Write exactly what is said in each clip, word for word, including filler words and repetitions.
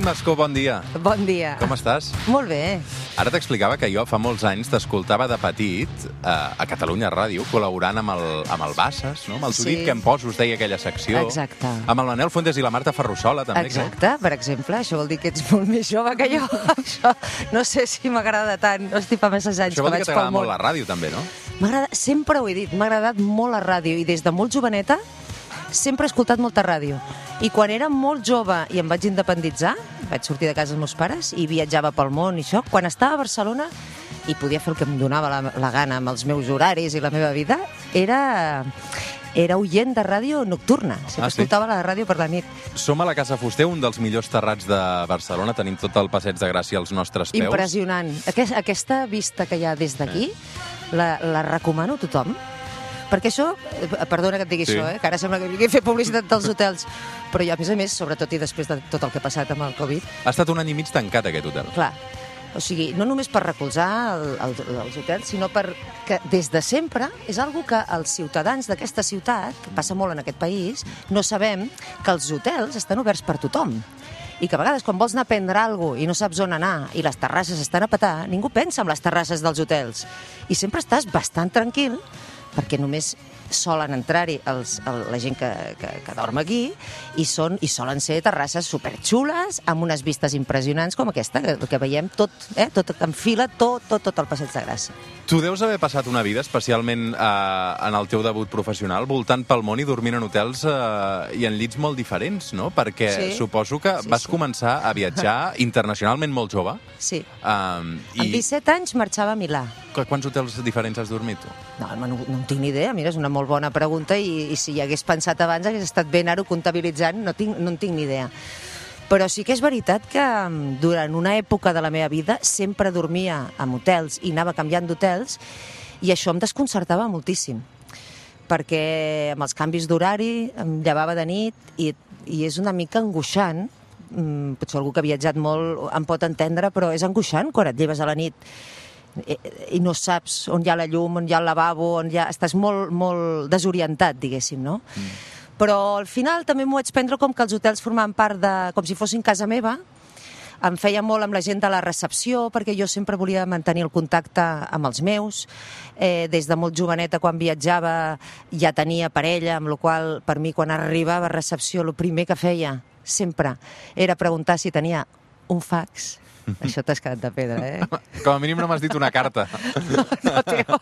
Judit Mascó, bon dia. Bon dia. Com estàs? Molt bé. Ara t'explicava que jo fa molts anys t'escoltava de petit eh, a Catalunya Ràdio, col·laborant amb el, amb el Bassas, no? amb el Judit, Sí. que em poso, us deia aquella secció. Exacte. Amb el Manel Fuentes i la Marta Ferrusola, també. Exacte, per exemple, això vol dir que ets molt més jove que jo. Això no sé si m'agrada tant, no estic fa masses anys Això vol que dir que vaig pel t'agrada món. molt la ràdio, també, no? M'agrada, sempre ho he dit, m'ha agradat molt la ràdio i des de molt joveneta sempre he escoltat molta ràdio. I quan era molt jove i em vaig independitzar, vaig sortir de casa dels meus pares i viatjava pel món i això, quan estava a Barcelona i podia fer el que em donava la, la gana amb els meus horaris i la meva vida, era, era oient de ràdio nocturna. Sempre Ah, sí? escoltava la ràdio per la nit. Som a la Casa Fuster, un dels millors terrats de Barcelona. Tenim tot el Passeig de Gràcia als nostres peus. Impressionant. Aquest, aquesta vista que hi ha des d'aquí, la, la recomano a tothom. Perquè això, eh, perdona que et digui Sí. això, eh, que ara sembla que vingui a fer publicitat dels hotels, però jo, a més a més, sobretot i després de tot el que ha passat amb el Covid, Ha estat un any i mig tancat, aquest hotel. clar, o sigui, no només per recolzar el, el, els hotels, sinó perquè des de sempre és algo que els ciutadans d'aquesta ciutat, que passa molt en aquest país, no sabem que els hotels estan oberts per tothom. I que a vegades quan vols anar a prendre alguna cosa i no saps on anar i les terrasses estan a petar, ningú pensa en les terrasses dels hotels. I sempre estàs bastant tranquil perquè només solen entrar-hi els, el, la gent que, que, que dorm aquí i, són, i solen ser terrasses superxules amb unes vistes impressionants com aquesta, que, que veiem tot, eh, tot en fila, tot, tot, tot el Passeig de Gràcia. Tu deus haver passat una vida, especialment eh, en el teu debut professional, voltant pel món i dormint en hotels eh, i en llits molt diferents, no? Perquè Sí. suposo que Sí, vas sí. començar a viatjar internacionalment molt jove. Sí. Um, I... Amb disset anys marxava a Milà. Qu- Quants hotels diferents has dormit, tu? No, no, no en tinc ni idea, mira, és una molt bona pregunta i, i si hi hagués pensat abans hagués estat ben ara comptabilitzant, no, tinc, no en tinc ni idea. Però sí que és veritat que mm, durant una època de la meva vida sempre dormia en hotels i anava canviant d'hotels i això em desconcertava moltíssim perquè amb els canvis d'horari em llevava de nit i, i és una mica angoixant, mm, potser algú que ha viatjat molt em pot entendre, però és angoixant quan et lleves a la nit i, i no saps on hi ha la llum, on hi ha el lavabo, on hi ha... estàs molt, molt desorientat, diguéssim, no? Mm. Però al final també m'ho vaig prendre com que els hotels formaven part de... com si fossin casa meva. Em feia molt amb la gent de la recepció, perquè jo sempre volia mantenir el contacte amb els meus. Eh, des de molt joveneta, quan viatjava, ja tenia parella, amb la qual per mi, quan arribava a recepció, el primer que feia, sempre, era preguntar si tenia un fax. Això t'has quedat de pedra, eh? Com a mínim no m'has dit una carta. No, no, tio.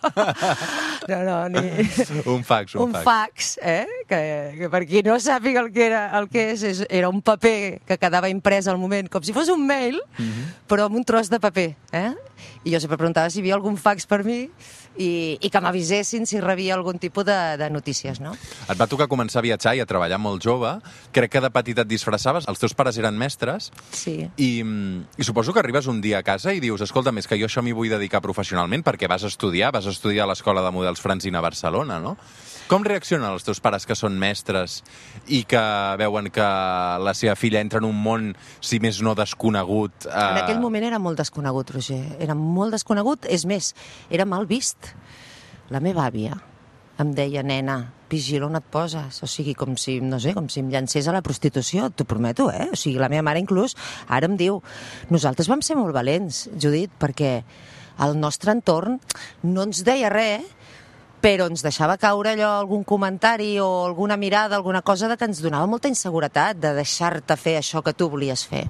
No, no, ni... Un fax, un, un fax, eh? Que, que per qui no sàpiga el que, era, el que és, és, era un paper que quedava imprès al moment, com si fos un mail, mm-hmm. però amb un tros de paper, eh? I jo sempre preguntava si hi havia algun fax per mi i, i que m'avisessin si rebia algun tipus de, de notícies, no? Et va tocar començar a viatjar i a treballar molt jove. Crec que de petit et disfressaves. Els teus pares eren mestres. Sí. I, i suposo que arribes un dia a casa i dius, escolta, més que jo això m'hi vull dedicar professionalment perquè vas estudiar, vas estudiar a l'Escola de Models Francina a Barcelona, no? Com reaccionen els teus pares que són mestres i que veuen que la seva filla entra en un món, si més no, desconegut? Eh... En aquell moment era molt desconegut, Roger. Era molt desconegut. És més, era mal vist. La meva àvia em deia, nena, vigila on et poses. O sigui, com si, no sé, com si em llancés a la prostitució, t'ho prometo, eh? O sigui, la meva mare inclús ara em diu, nosaltres vam ser molt valents, Judit, perquè el nostre entorn no ens deia res, però ens deixava caure allò, algun comentari o alguna mirada, alguna cosa de que ens donava molta inseguretat de deixar-te fer això que tu volies fer.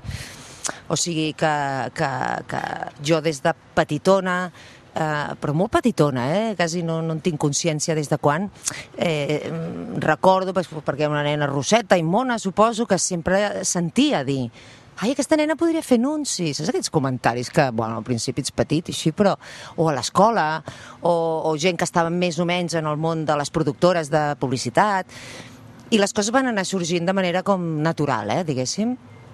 O sigui que, que, que jo des de petitona, eh, però molt petitona, eh, quasi no, no en tinc consciència des de quan, eh, recordo, perquè era una nena rosseta i mona, suposo, que sempre sentia dir ai, aquesta nena podria fer anuncis. Saps aquells comentaris que, bueno, al principi ets petit i així, però... O a l'escola, o, o gent que estava més o menys en el món de les productores de publicitat. I les coses van anar sorgint de manera com natural, eh, diguéssim.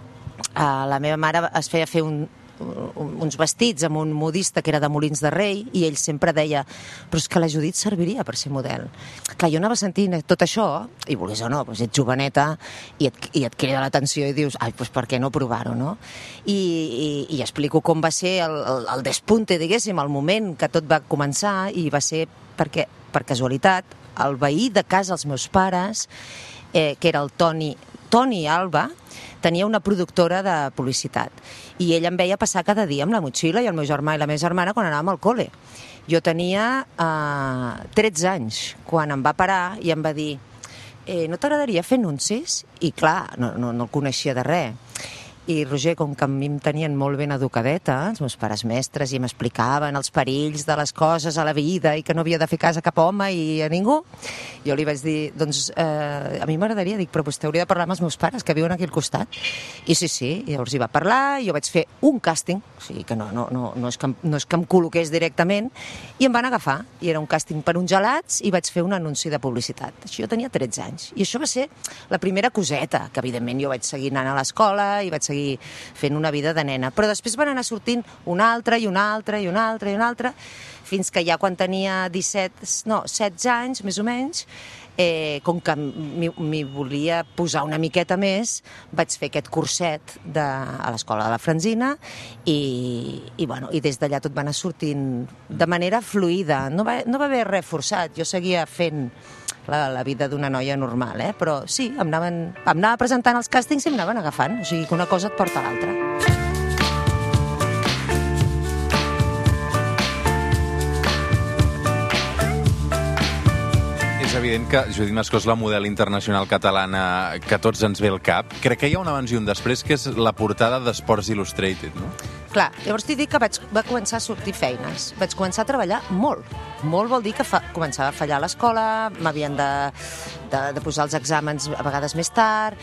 Uh, la meva mare es feia fer un, un, uns vestits amb un modista que era de Molins de Rei i ell sempre deia, però és que la Judit serviria per ser model. Clar, jo anava sentint tot això i volgués o no, doncs ets joveneta i et, i et crida l'atenció i dius, ai, doncs per què no provar-ho, no? I, i, i explico com va ser el, el, el despunte, diguéssim, el moment que tot va començar i va ser perquè, per casualitat, el veí de casa dels meus pares, eh, que era el Toni Toni Alba tenia una productora de publicitat i ell em veia passar cada dia amb la motxilla i el meu germà i la meva germana quan anàvem al col·le. Jo tenia eh, tretze anys quan em va parar i em va dir eh, no t'agradaria fer anuncis? I clar, no, no, no el coneixia de res. I Roger, com que a mi em tenien molt ben educadeta, els meus pares mestres, i m'explicaven els perills de les coses a la vida i que no havia de fer cas a cap home i a ningú, jo li vaig dir, doncs, eh, a mi m'agradaria, dic, però vostè hauria de parlar amb els meus pares, que viuen aquí al costat. I sí, sí, i llavors hi va parlar, i jo vaig fer un càsting, o sigui que no, no, no, no, és que, no és que em col·loqués directament, i em van agafar, i era un càsting per uns gelats, i vaig fer un anunci de publicitat. Això jo tenia tretze anys, i això va ser la primera coseta, que evidentment jo vaig seguir anant a l'escola, i vaig seguir fent una vida de nena. Però després van anar sortint una altra i una altra i una altra i una altra, fins que ja quan tenia disset, no, setze anys, més o menys, eh, com que m'hi volia posar una miqueta més, vaig fer aquest curset de, a l'escola de la Franzina i, i, bueno, i des d'allà tot va anar sortint de manera fluida. No va, no va haver res forçat, jo seguia fent la, la vida d'una noia normal, eh? Però sí, em, anaven, em anava presentant els càstings i em anaven agafant, o sigui que una cosa et porta a l'altra. És evident que Judit Mascó és la model internacional catalana que tots ens ve al cap. Crec que hi ha un abans i un després, que és la portada d'Sports Illustrated, no? Clar, llavors t'he dit que vaig, va començar a sortir feines. Vaig començar a treballar molt. Molt vol dir que fa, començava a fallar a l'escola, m'havien de, de, de posar els exàmens a vegades més tard.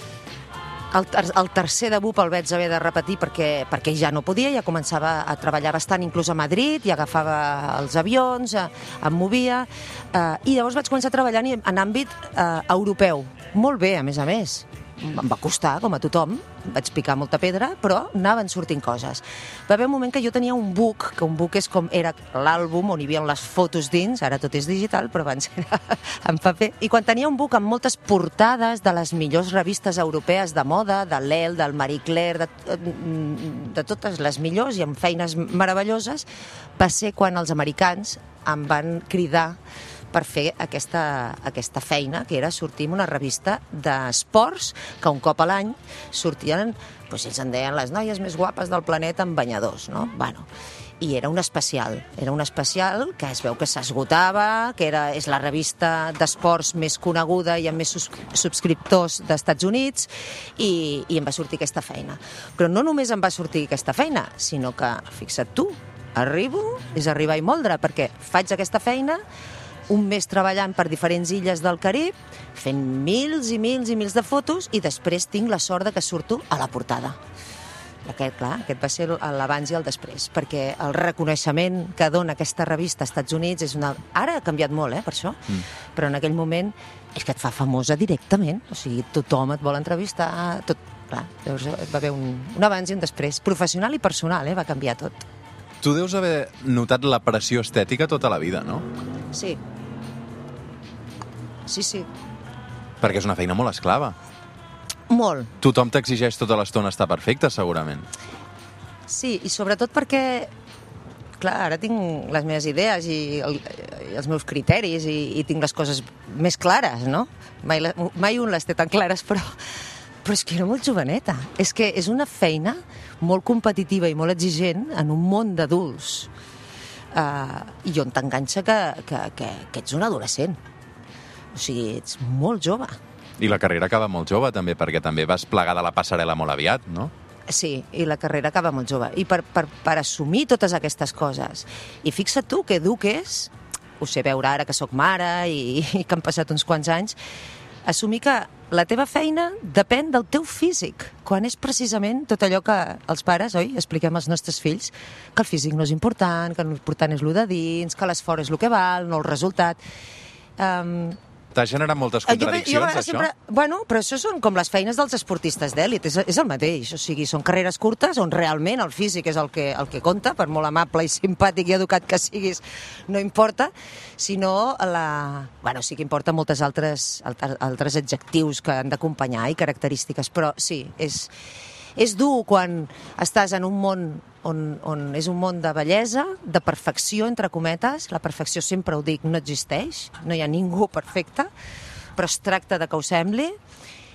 El, el tercer de B U P el vaig haver de repetir perquè, perquè ja no podia, ja començava a treballar bastant, inclús a Madrid, i agafava els avions, eh, em movia, eh, i llavors vaig començar a treballar en àmbit eh, europeu. Molt bé, a més a més. Em va costar, com a tothom, vaig picar molta pedra, però anaven sortint coses. Va haver un moment que jo tenia un book, que un book és com era l'àlbum on hi havia les fotos dins, ara tot és digital, però abans era en paper, i quan tenia un book amb moltes portades de les millors revistes europees de moda, de l'Elle, del Marie Claire, de, de totes les millors i amb feines meravelloses, va ser quan els americans em van cridar per fer aquesta, aquesta feina, que era sortir en una revista d'esports, que un cop a l'any sortien, doncs ells en deien les noies més guapes del planeta amb banyadors, no? Bueno, i era un especial, era un especial que es veu que s'esgotava, que era, és la revista d'esports més coneguda i amb més subscriptors d'Estats Units, i, i em va sortir aquesta feina. Però no només em va sortir aquesta feina, sinó que, fixa't tu, arribo, és arribar i moldre, perquè faig aquesta feina, un mes treballant per diferents illes del Carib, fent mils i mils i mils de fotos, i després tinc la sort de que surto a la portada. Aquest, clar, aquest va ser l'abans i el després, perquè el reconeixement que dona aquesta revista als Estats Units és una... Ara ha canviat molt, eh, per això, mm. però en aquell moment és que et fa famosa directament, o sigui, tothom et vol entrevistar, tot... Clar, llavors va haver un, un abans i un després, professional i personal, eh, va canviar tot. Tu deus haver notat la pressió estètica tota la vida, no? Sí. Sí, sí. Perquè és una feina molt esclava. Molt. Tothom t'exigeix tota l'estona estar perfecte, segurament. Sí, i sobretot perquè, clar, ara tinc les meves idees i, el, i els meus criteris i, i tinc les coses més clares, no? Mai, mai un les té tan clares, però, però és que era molt joveneta. És que és una feina molt competitiva i molt exigent en un món d'adults. Uh, I on t'enganxa que, que, que, que ets un adolescent. O sigui, ets molt jove. I la carrera acaba molt jove, també, perquè també vas plegar de la passarel·la molt aviat, no? Sí, i la carrera acaba molt jove. I per, per, per assumir totes aquestes coses. I fixa't tu que dur que és, ho sé veure ara que sóc mare i, i que han passat uns quants anys, assumir que la teva feina depèn del teu físic, quan és precisament tot allò que els pares, oi, expliquem als nostres fills, que el físic no és important, que l'important és el de dins, que l'esforç és el que val, no el resultat. Um, T'ha generat moltes contradiccions, jo, jo això? Sempre, bueno, però això són com les feines dels esportistes d'èlit, és, és el mateix. O sigui, són carreres curtes on realment el físic és el que, el que compta, per molt amable i simpàtic i educat que siguis, no importa, sinó la... Bueno, sí que importa moltes altres, altres, altres adjectius que han d'acompanyar i característiques, però sí, és... És dur quan estàs en un món on, on és un món de bellesa, de perfecció, entre cometes. La perfecció, sempre ho dic, no existeix. No hi ha ningú perfecte, però es tracta de que ho sembli.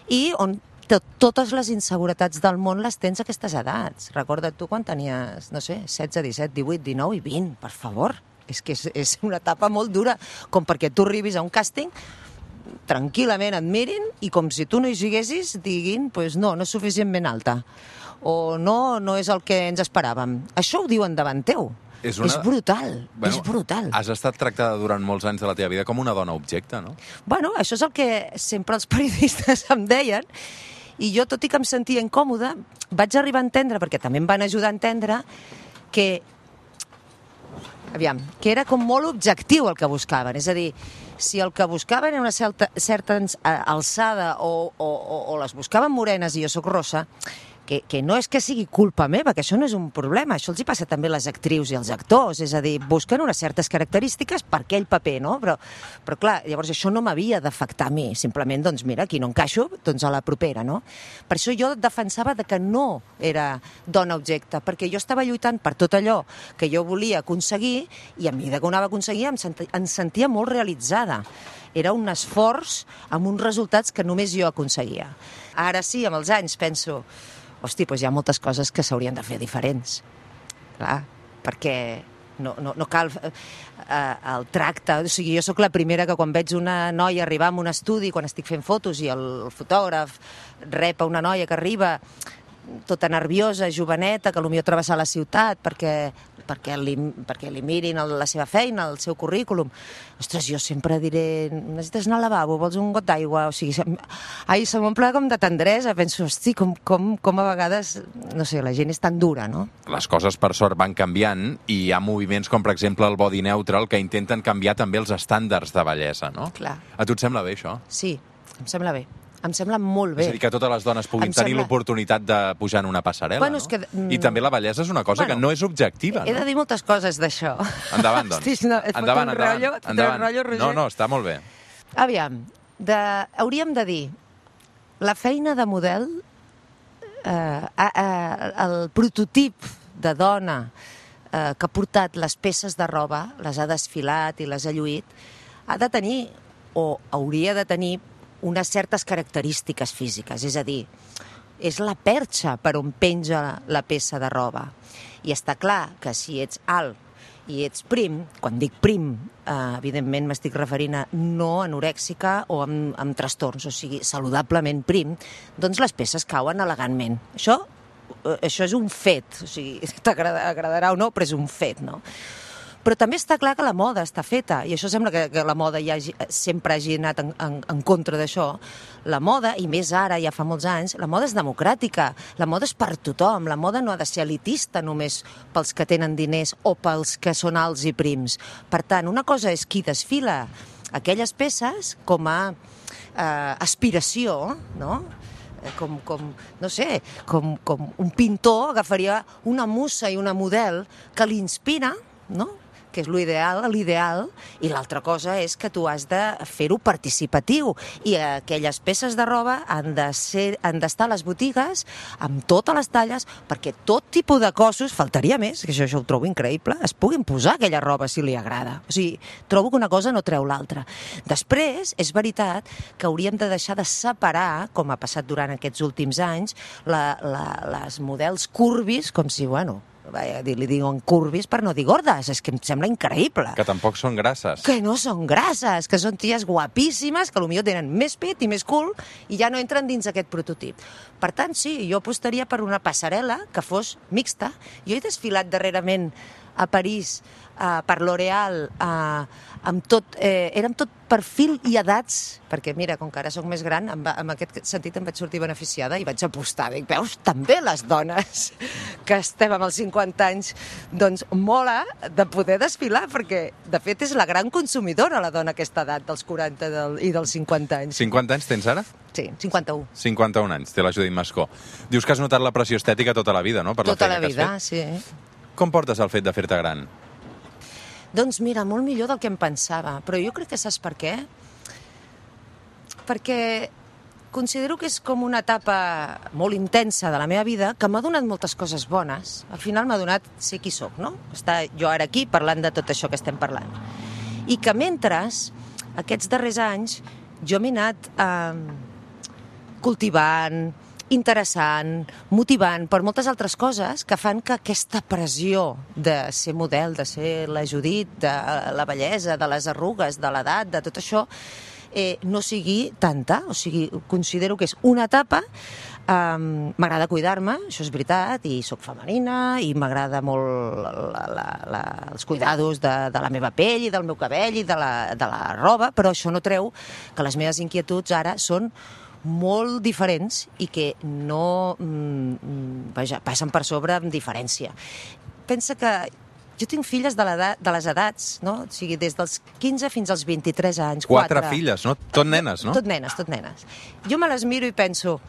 i on tot, totes les inseguretats del món les tens a aquestes edats. Recorda't tu quan tenies, no sé, setze, disset, divuit, dinou i vint, per favor. És que és, és una etapa molt dura, com perquè tu arribis a un càsting, tranquil·lament et mirin i com si tu no hi siguessis diguin, pues no, no és suficientment alta. O no, no és el que ens esperàvem. Això ho diuen davant teu. És, una... és brutal, bueno, és brutal. Has estat tractada durant molts anys de la teva vida com una dona objecte, no? Bueno, això és el que sempre els periodistes em deien, i jo, tot i que em sentia incòmoda, vaig arribar a entendre, perquè també em van ajudar a entendre, que aviam, que era com molt objectiu el que buscaven. És a dir, si el que buscaven era una certa, certa alçada o, o, o, o les buscaven morenes i jo sóc rossa, que, que no és que sigui culpa meva, que això no és un problema, això els hi passa també a les actrius i als actors, és a dir, busquen unes certes característiques per aquell paper, no? Però, però clar, llavors això no m'havia d'afectar a mi, simplement, doncs mira, aquí no encaixo, doncs a la propera, no? Per això jo defensava de que no era dona objecte, perquè jo estava lluitant per tot allò que jo volia aconseguir i a mesura que ho anava a aconseguir em sentia, em sentia molt realitzada. Era un esforç amb uns resultats que només jo aconseguia. Ara sí, amb els anys penso, hosti, doncs hi ha moltes coses que s'haurien de fer diferents. Clar, perquè no, no, no cal eh, el tracte. O sigui, jo sóc la primera que quan veig una noia arribar a un estudi, quan estic fent fotos i el fotògraf rep a una noia que arriba tota nerviosa, joveneta, que potser travessar la ciutat perquè, perquè, li, perquè li mirin el, la seva feina, el seu currículum. Ostres, jo sempre diré, necessites anar al lavabo, vols un got d'aigua? O sigui, ai, se m'omple com de tendresa. Penso, hosti, com, com, com a vegades, no sé, la gent és tan dura, no? Les coses, per sort, van canviant i hi ha moviments com, per exemple, el body neutral, que intenten canviar també els estàndards de bellesa, no? Clar. A tu et sembla bé, això? Sí, em sembla bé. Em sembla molt bé. És a dir, que totes les dones puguin Em tenir sembla... l'oportunitat de pujar en una passarel·la, bueno, no? És que... I també la bellesa és una cosa bueno, que no és objectiva, he no? de dir moltes coses d'això. Endavant, doncs. Hosti, no, et endavant, un endavant. rotllo, endavant. Un rotllo, Roger. No, no, està molt bé. Aviam, de... hauríem de dir, la feina de model, eh, eh, el prototip de dona eh, que ha portat les peces de roba, les ha desfilat i les ha lluït, ha de tenir, o hauria de tenir, unes certes característiques físiques, és a dir, és la perxa per on penja la peça de roba. I està clar que si ets alt i ets prim, quan dic prim, eh, evidentment m'estic referint a no anorèxica o amb, amb trastorns, o sigui, saludablement prim, doncs les peces cauen elegantment. Això, eh, això és un fet, o sigui, t'agradarà o no, però és un fet, no? Però també està clar que la moda està feta, i això sembla que, que la moda ja hagi, sempre hagi anat en, en, en contra d'això. La moda, i més ara, ja fa molts anys, la moda és democràtica, la moda és per tothom, la moda no ha de ser elitista només pels que tenen diners o pels que són alts i prims. Per tant, una cosa és qui desfila aquelles peces com a eh, aspiració, no?, com, com, no sé, com, com un pintor agafaria una musa i una model que l'inspira, no?, que és l'ideal, l'ideal, i l'altra cosa és que tu has de fer-ho participatiu, i aquelles peces de roba han de ser, han d'estar a les botigues amb totes les talles, perquè tot tipus de cossos, faltaria més, que això, això ho trobo increïble, es puguin posar aquella roba si li agrada. O sigui, trobo que una cosa no treu l'altra. Després, és veritat que hauríem de deixar de separar, com ha passat durant aquests últims anys, la, la, les models curvis, com si, bueno, li diuen curvis per no dir gordes, és que em sembla increïble. Que tampoc són grasses. Que no són grasses, que són ties guapíssimes, que potser tenen més pit i més cul i ja no entren dins aquest prototip. Per tant, sí, jo apostaria per una passarel·la que fos mixta. Jo he desfilat darrerament a París uh, per L'Oréal uh, amb tot, eh, érem tot perfil i edats, perquè mira, com que ara soc més gran, en, va, en aquest sentit em vaig sortir beneficiada i vaig apostar. Dic, veus, també les dones que estem amb els cinquanta anys, doncs mola de poder desfilar, perquè de fet és la gran consumidora la dona aquesta edat, dels quaranta del, i dels cinquanta anys. cinquanta anys tens ara? Sí, cinquanta-u. cinquanta-un anys, té la Judit Mascó. Dius que has notat la pressió estètica tota la vida, no? Per tota la, la vida, sí. Com portes el fet de fer-te gran? Doncs mira, molt millor del que em pensava, però jo crec que saps per què? Perquè considero que és com una etapa molt intensa de la meva vida que m'ha donat moltes coses bones. Al final m'ha donat ser qui sóc, no? Estar jo ara aquí parlant de tot això que estem parlant. I que mentre aquests darrers anys jo m'he anat eh, cultivant, interessant, motivant, per moltes altres coses que fan que aquesta pressió de ser model, de ser la Judit, de la bellesa, de les arrugues, de l'edat, de tot això, eh, no sigui tanta. O sigui, considero que és una etapa. Um, m'agrada cuidar-me, això és veritat, i sóc femenina, i m'agrada molt la, la, la, els cuidados de, de la meva pell i del meu cabell i de la, de la roba, però això no treu que les meves inquietuds ara són molt diferents i que no mm, vaja, passen per sobre amb diferència. Pensa que jo tinc filles de, de les edats, no? O sigui, des dels quinze fins als vint-i-tres anys. Quatre, quatre filles, no? Tot nenes, no? Tot nenes, tot nenes. Jo me les miro i penso,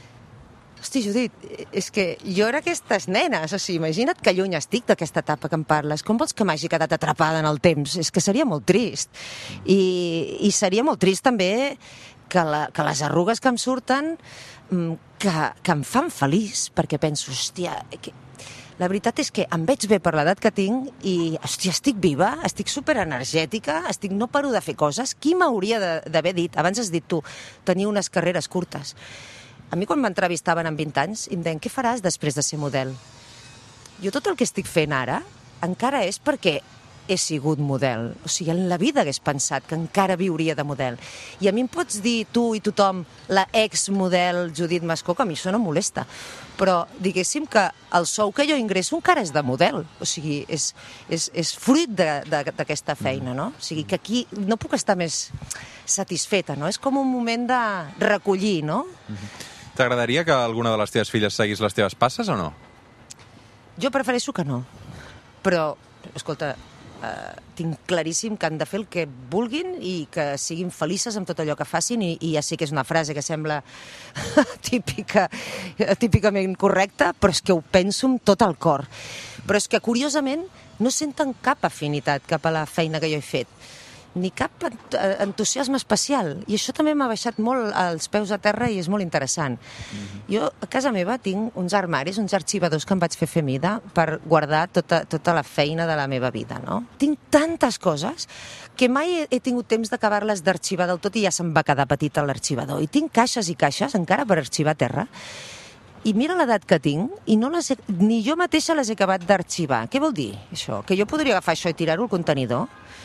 hosti, Judit, és que jo era aquestes nenes, o sigui, imagina't que lluny estic d'aquesta etapa que em parles. Com vols que m'hagi quedat atrapada en el temps? És que seria molt trist. I, i seria molt trist també que, la, que les arrugues que em surten que, que em fan feliç, perquè penso, hòstia, que... la veritat és que em veig bé per l'edat que tinc i, hòstia, estic viva, estic superenergètica, estic, no paro de fer coses. Qui m'hauria d'haver dit, abans has dit tu, tenir unes carreres curtes. A mi quan m'entrevistaven amb vint anys em deien, què faràs després de ser model? Jo tot el que estic fent ara encara és perquè he sigut model. O sigui, en la vida hagués pensat que encara viuria de model. I a mi em pots dir, tu i tothom, la exmodel Judit Mascó, que a mi això no em molesta. Però diguéssim que el sou que jo ingresso encara és de model. O sigui, és, és, és fruit d'aquesta feina, no? O sigui, que aquí no puc estar més satisfeta, no? És com un moment de recollir, no? T'agradaria que alguna de les teves filles seguís les teves passes o no? Jo prefereixo que no. Però, escolta, Uh, tinc claríssim que han de fer el que vulguin i que siguin felices amb tot allò que facin i, i ja sé que és una frase que sembla típica, típicament correcta, però és que ho penso amb tot el cor. Però és que, curiosament, no senten cap afinitat cap a la feina que jo he fet, ni cap entusiasme especial. I això també m'ha baixat molt als peus a terra i és molt interessant. Mm-hmm. Jo a casa meva tinc uns armaris, uns arxivadors que em vaig fer fer mida per guardar tota, tota la feina de la meva vida, no? Tinc tantes coses que mai he, he tingut temps d'acabar-les d'arxivar del tot i ja se'm va quedar petit a l'arxivador. I tinc caixes i caixes encara per arxivar a terra. I mira l'edat que tinc i no les he, ni jo mateixa les he acabat d'arxivar. Què vol dir això? Que jo podria agafar això i tirar-ho al contenidor?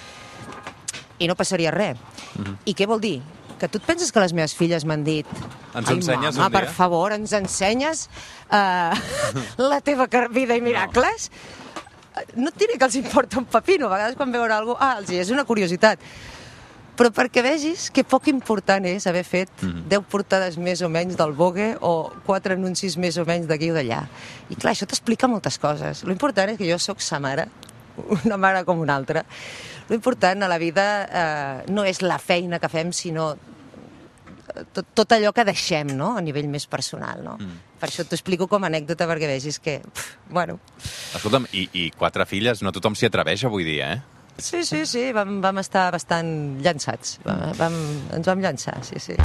I no passaria res. Mm-hmm. I què vol dir? Que tu et penses que les meves filles m'han dit ens ensenyes mama, un dia? per favor, ens ensenyes uh, la teva vida i miracles? No. No et diré que els importa un pepino. A vegades quan veuen alguna cosa, ah, els és una curiositat. Però perquè vegis que poc important és haver fet mm-hmm. deu portades més o menys del Vogue o quatre anuncis més o menys d'aquí o d'allà. I clar, això t'explica moltes coses. L'important és que jo sóc sa mare, una mare com una altra. L'important a la vida eh, no és la feina que fem, sinó tot, tot allò que deixem, no?, a nivell més personal, no? Mm. Per això t'ho explico com a anècdota perquè vegis que, pf, bueno... Escolta'm, i, i quatre filles, no tothom s'hi atreveix avui dia, eh? Sí, sí, sí, vam, vam estar bastant llançats. Vam, vam, ens vam llançar, sí, sí.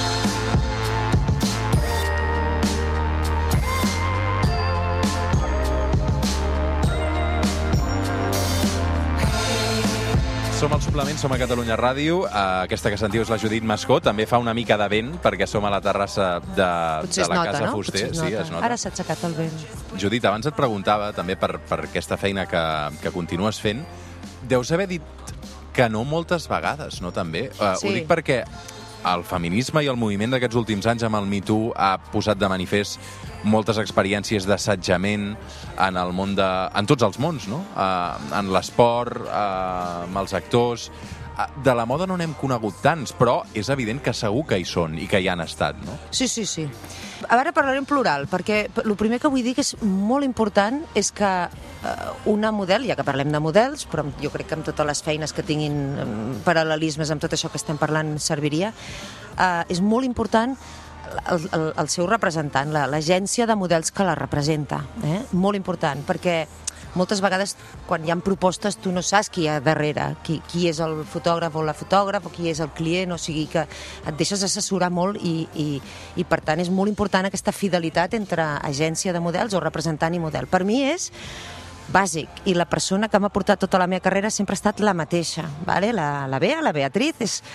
Som al Suplement, som a Catalunya Ràdio. Aquesta que sentiu és la Judit Mascó. També fa una mica de vent, perquè som a la terrassa de, de la nota, Casa no? Fuster. Es sí, es nota. Ara s'ha aixecat el vent. Judit, abans et preguntava, també per, per aquesta feina que, que continues fent, deus haver dit que no moltes vegades, no, també? Uh, sí. Ho dic perquè el feminisme i el moviment d'aquests últims anys amb el Me Too ha posat de manifest moltes experiències d'assetjament en el món de... en tots els mons, no? Uh, en l'esport, uh, amb els actors... Uh, de la moda no n'hem conegut tants, però és evident que segur que hi són i que hi han estat, no? Sí, sí, sí. Ara parlaré en plural, perquè el primer que vull dir que és molt important és que una model, ja que parlem de models, però jo crec que amb totes les feines que tinguin paral·lelismes amb tot això que estem parlant serviria, eh, és molt important el, el, el seu representant, l'agència de models que la representa. Eh? Molt important, perquè moltes vegades quan hi ha propostes tu no saps qui hi ha darrere, qui, qui és el fotògraf o la fotògraf o qui és el client, o sigui que et deixes assessorar molt i, i, i per tant és molt important aquesta fidelitat entre agència de models o representant i model. Per mi és bàsic i la persona que m'ha portat tota la meva carrera sempre ha estat la mateixa, vale? la, la Bea, la Beatriz, és,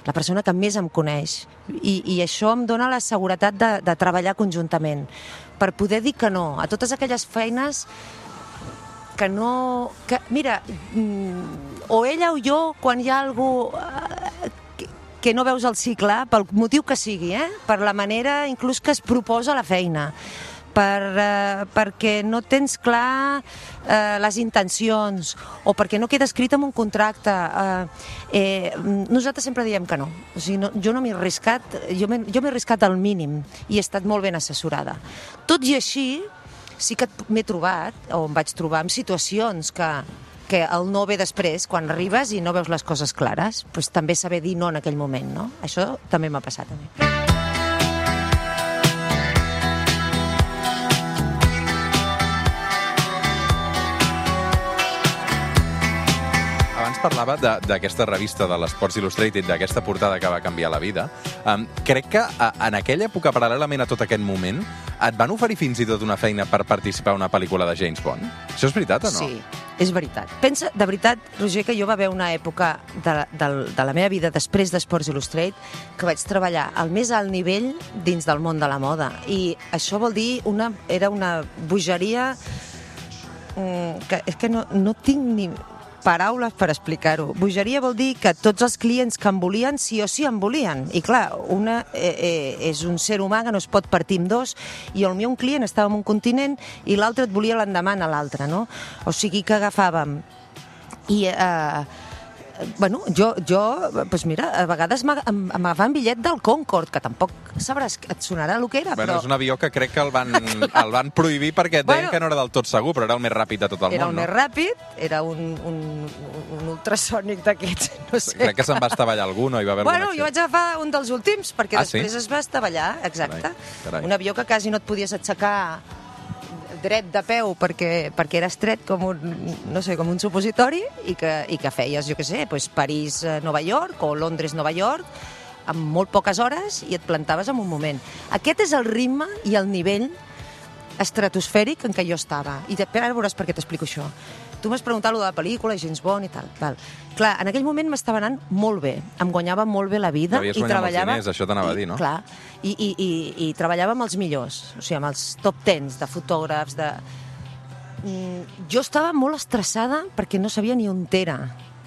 la persona que més em coneix. I, i això em dona la seguretat de, de treballar conjuntament, per poder dir que no a totes aquelles feines que no... Que, mira, o ella o jo, quan hi ha algú que, que no veus el cicle, pel motiu que sigui, eh? Per la manera inclús que es proposa la feina, per, eh, perquè no tens clar eh, les intencions o perquè no queda escrit en un contracte. Eh, eh, nosaltres sempre diem que no. O sigui, no jo no m'he arriscat, jo m'he jo m'he arriscat al mínim i he estat molt ben assessorada. Tot i així, sí que m'he trobat, o em vaig trobar en situacions que, que el no ve després, quan arribes i no veus les coses clares, doncs també saber dir no en aquell moment, no? Això també m'ha passat a mi. Abans parlava d'aquesta revista de l'Sports Illustrated, d'aquesta portada que va canviar la vida. Um, crec que a, en aquella època, paral·lelament a tot aquest moment, et van oferir fins i tot una feina per participar en una pel·lícula de James Bond. Això és veritat o no? Sí, és veritat. Pensa, de veritat, Roger, que jo va haver una època de, de, de la meva vida després d'Sports Illustrated que vaig treballar al més alt nivell dins del món de la moda. I això vol dir, una, era una bogeria mm, que és que no, no tinc ni paraules per explicar-ho. Bogeria vol dir que tots els clients que em volien, sí o sí em volien. I clar, una eh, eh, és un ser humà que no es pot partir en dos, i potser un client estava en un continent i l'altre et volia l'endemà a l'altre, no? O sigui que agafàvem i... Eh, bueno, jo, jo doncs mira, a vegades m'agafaven bitllet del Concorde, que tampoc sabràs, et sonarà el que era, bueno, però... És un avió que crec que el van, el van prohibir perquè et deien bueno, que no era del tot segur, però era el més ràpid de tot el era món, el no? més ràpid, era un, un, un ultrasònic d'aquests, no sé. Crec que se'n va estavellar algú, no? Hi va haver bueno, jo vaig agafar un dels últims, perquè ah, després sí? es va estavellar, exacte. Carai, carai. Un avió que quasi no et podies aixecar dret de peu perquè, perquè era estret com un, no sé, com un supositori i que, i que feies, jo què sé, doncs París-Nova York o Londres-Nova York amb molt poques hores i et plantaves en un moment. Aquest és el ritme i el nivell estratosfèric en què jo estava. I ara veuràs per què t'explico això. Tu m'has preguntat allò de la pel·lícula, James Bond i tal, tal. Clar, en aquell moment m'estava anant molt bé. Em guanyava molt bé la vida. Havies i guanyat treballava... molts diners, això t'anava a dir, no? Clar, i, i, i, i treballava amb els millors, o sigui, amb els top tens de fotògrafs, de... Mm, jo estava molt estressada perquè no sabia ni on era.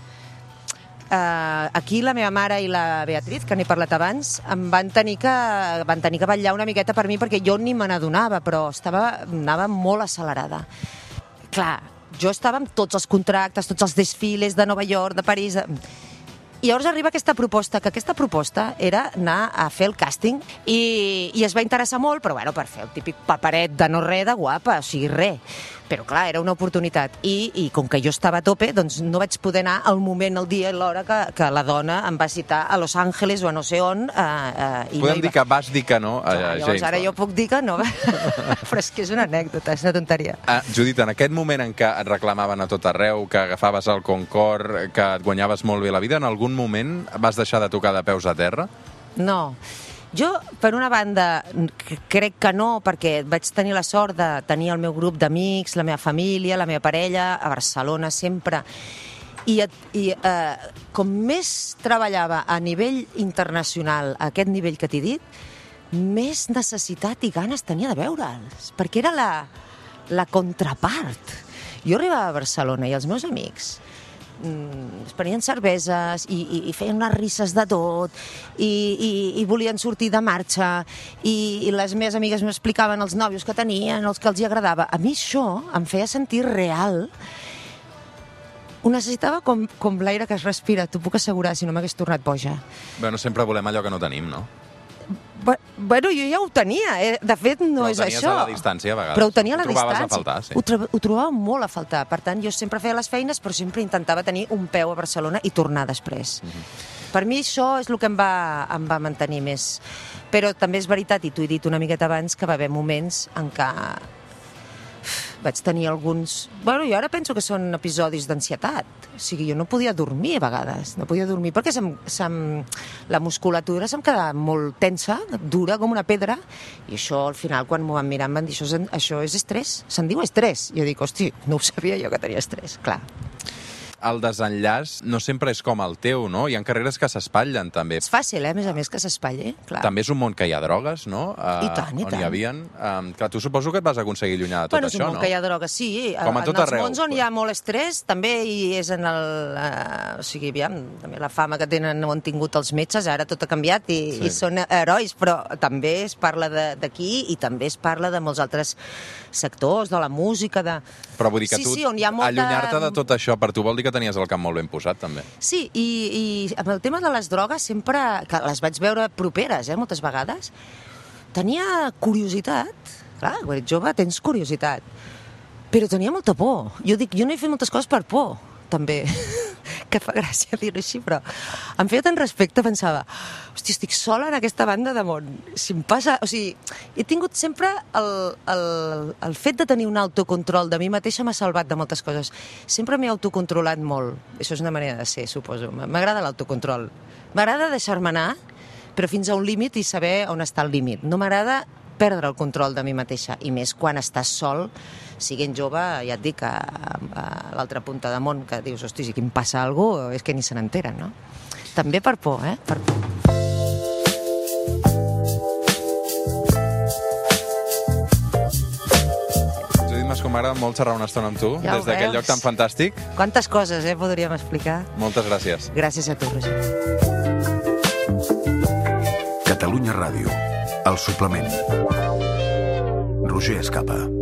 Uh, aquí la meva mare i la Beatriz, que n'he parlat abans, em van tenir que, van tenir que vetllar una miqueta per mi perquè jo ni me n'adonava, però estava, anava molt accelerada. Clar, jo estava amb tots els contractes, tots els desfiles de Nova York, de París... De... I llavors arriba aquesta proposta, que aquesta proposta era anar a fer el càsting i, i es va interessar molt, però bueno, per fer el típic paperet de no res, de guapa, o sigui, res. Però clar, era una oportunitat. I, i com que jo estava a tope, doncs no vaig poder anar al moment, el dia i l'hora que, que la dona em va citar a Los Angeles o a no sé on. Eh, eh, i Podem no dir va... que vas dir que no a Clar, James llavors, ara Bond. jo puc dir que no, però és que és una anècdota, és una tonteria. Ah, Judit, en aquest moment en què et reclamaven a tot arreu, que agafaves el Concorde, que et guanyaves molt bé la vida, en algun moment vas deixar de tocar de peus a terra? No. Jo, per una banda, crec que no, perquè vaig tenir la sort de tenir el meu grup d'amics, la meva família, la meva parella, a Barcelona sempre. I, i eh, com més treballava a nivell internacional, a aquest nivell que t'he dit, més necessitat i ganes tenia de veure'ls, perquè era la, la contrapart. Jo arribava a Barcelona i els meus amics es prenien cerveses i, i, i feien unes risses de tot i, i, i volien sortir de marxa i, i les meves amigues m'explicaven els nòvios que tenien, els que els hi agradava. A mi això em feia sentir real. Ho necessitava com, com l'aire que es respira, t'ho puc assegurar, si no m'hagués tornat boja. Bueno, sempre volem allò que no tenim, no? Bueno, jo ja ho tenia, eh? De fet no però és això. Però ho tenies a la distància a vegades. Però ho tenia a la ho trobaves distància. a faltar, sí. Ho, tro ho trobava molt a faltar. Per tant, jo sempre feia les feines, però sempre intentava tenir un peu a Barcelona i tornar després. Mm-hmm. Per mi això és el que em va, em va mantenir més. Però també és veritat, i t'ho he dit una miqueta abans, que va haver moments en què vaig tenir alguns... Bueno, jo ara penso que són episodis d'ansietat. O sigui, jo no podia dormir a vegades. No podia dormir perquè se'm, se'm, la musculatura se'm quedava molt tensa, dura com una pedra, i això al final, quan m'ho van mirar, em van dir, això és, això és estrès. Se'n diu estrès. Jo dic, hosti, no ho sabia jo que tenia estrès, clar. el desenllaç no sempre és com el teu, no? Hi ha carreres que s'espatllen, també. És fàcil, eh, a més a més, que s'espatlli, clar. També és un món que hi ha drogues, no? Uh, I tant, i on tant. hi havien. Um, clar, tu suposo que et vas aconseguir allunyar de tot bueno, és això, un món no? que hi ha drogues, sí. Com a tot en arreu. els mons on hi ha molt estrès, també hi és en el... Uh, o sigui, aviam, també la fama que tenen o han tingut els metges, ara tot ha canviat i, Sí. i són herois, però també es parla d'aquí i també es parla de molts altres sectors, de la música, de... Però vull dir que sí, tu, sí, on hi ha molta... allunyar-te de tot això per tu vol dir que tenies el cap molt ben posat, també. Sí, i, i amb el tema de les drogues sempre, que les vaig veure properes, eh, moltes vegades, tenia curiositat. Clar, quan ets jove tens curiositat. Però tenia molta por. Jo dic, jo no he fet moltes coses per por, també. Que fa gràcia dir-ho així, però em feia tant respecte, pensava, hòstia, estic sola en aquesta banda de món. Si em passa... O sigui, he tingut sempre el, el, el fet de tenir un autocontrol de mi mateixa m'ha salvat de moltes coses. Sempre m'he autocontrolat molt. Això és una manera de ser, suposo. M'agrada l'autocontrol. M'agrada deixar-me anar, però fins a un límit i saber on està el límit. No m'agrada perdre el control de mi mateixa, i més quan estàs sol, siguent jove, ja et dic, a, a l'altra punta de món, que dius, hosti, si aquí em passa alguna cosa, és que ni se n'enteren, no? També per por, eh? Per por. Judit Mascó, m'agrada molt xerrar una estona amb tu, Ja ho des d'aquest veus. lloc tan fantàstic. Quantes coses, eh, podríem explicar. Moltes gràcies. Gràcies a tu, Roger. Catalunya Ràdio, el suplement. Roger Escapa.